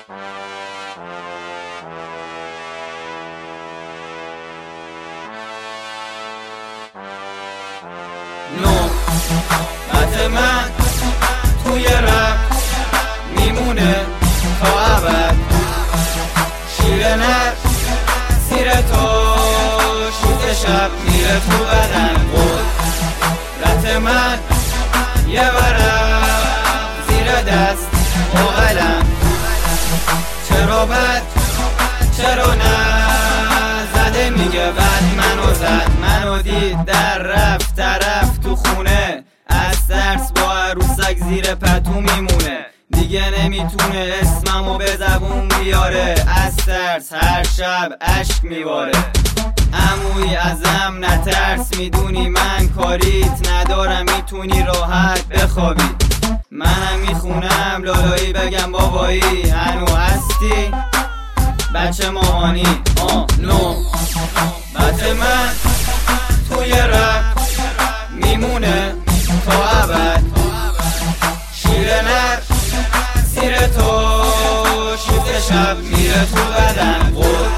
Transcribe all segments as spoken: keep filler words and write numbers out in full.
نوبت من توی رپ میمونه تا ابد، شیر نر زیر تو شوت شب میره تو بدن. قدرت من یه ورق زیر دست و قلم، چرا بد چرا نه زده میگه بد منو زد، منو دید در رفت طرف تو خونه، از ترس با عروسک زیر پتو میمونه، دیگه نمیتونه اسممو به زبون بیاره، از ترس هر شب عشق میباره. عموی ازم نترس، میدونی من کاریت ندارم، میتونی راحت بخوابی، منم میخونم لالایی بگم بابایی هنو هستی بچه مامانی. آه نو بچه من توی رپ میمونه تا ابد، شیر نر زیر تو شوت شب میره تو بدن.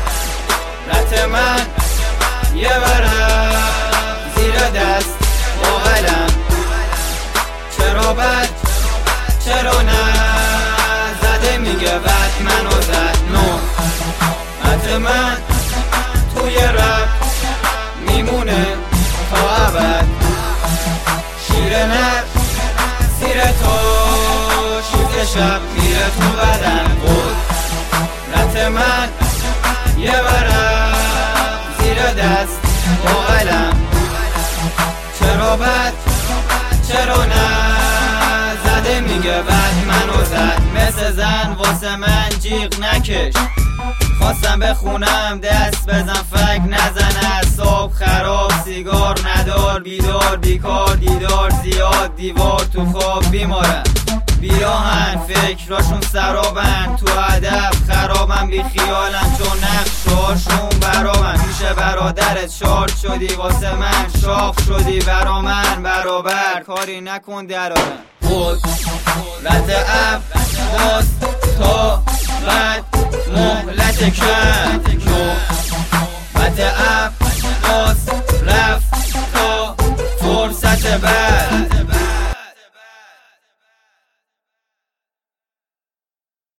قدرت من یه ورق زیر دست با قلم، چرا بد چرا نه زده میگه بد منو زد. نو بچه من توی رپ میمونه تا ابد، شیر نر زیر تو شوت شب میره تو بدن. قدرت من یه ورق زیر دست با قلم، چرا بد چرا نه زده میگه بد منو زد. مثل زن واسه من جیغ نکش، خواستم بخونم دست بزن فک نزن، اعصاب خراب سیگار ندار بیدار بیکار دیدار زیاد دیوار تو خواب بیمارم، بیراهن فکراشون سرابن تو هدف خرابم، بی خیالم چون نقشاشون برابن. میشه برادرت شارت شدی واسه من شاخ شدی، برا من برابر کاری نکن درارم. قدرت اب باز تا بعد مهلت کن